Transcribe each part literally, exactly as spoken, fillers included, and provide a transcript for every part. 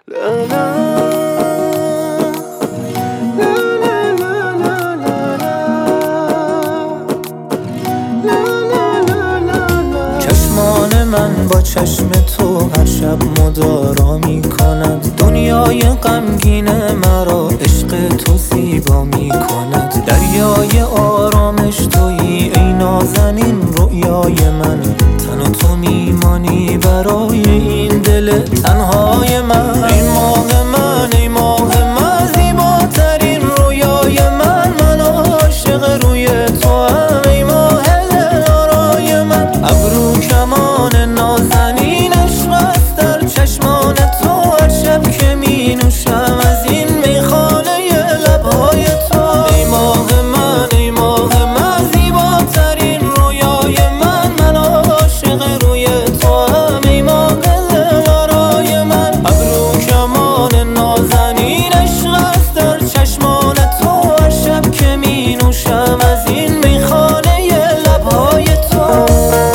چشمان من با چشم تو هر شب مدارا می کند، دنیای غمگین مرا عشق تو زیبا می کند. دریای آرامش تویی ای نازنین رویای من، تن و تو میمانی برای این دل تنهای من. ای ماه من ای ماه من زیباترین رویای من، من عاشق روی تو هم ای ماه دل آرای من. ابرو کمان نازنین عشق است در چشمان تو، هر شب که می نوشم از این میخانه لبهای تو. ای ماه من ای ماه من زیباترین رویای من، من عاشق روی تو هم ای ماه دل آرای من. ابرو کمان نازنین عشق است در چشمان تو، هر شب که می نوشم از این میخانه لبهای تو.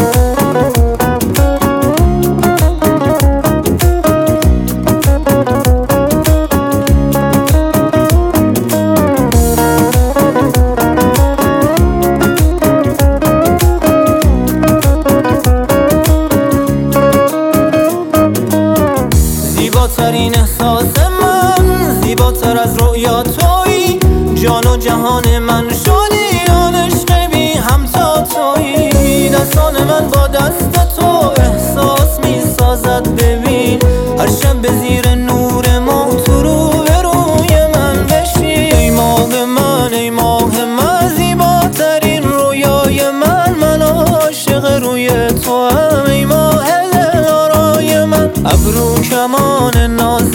زیباترین احساس من، زیباتر از رویا تویی، جان و جهان من شدی آن عشق بی همتا تویی. دستان من با دست تو احساس می سازد، ببین هر شب به زیر نور ما تو رو به روی من بشی. ای ماه من ای ماه من زیباترین رویای من، من عاشق روی تو هم ای ماه دل آرای من. ابرو کمان ناز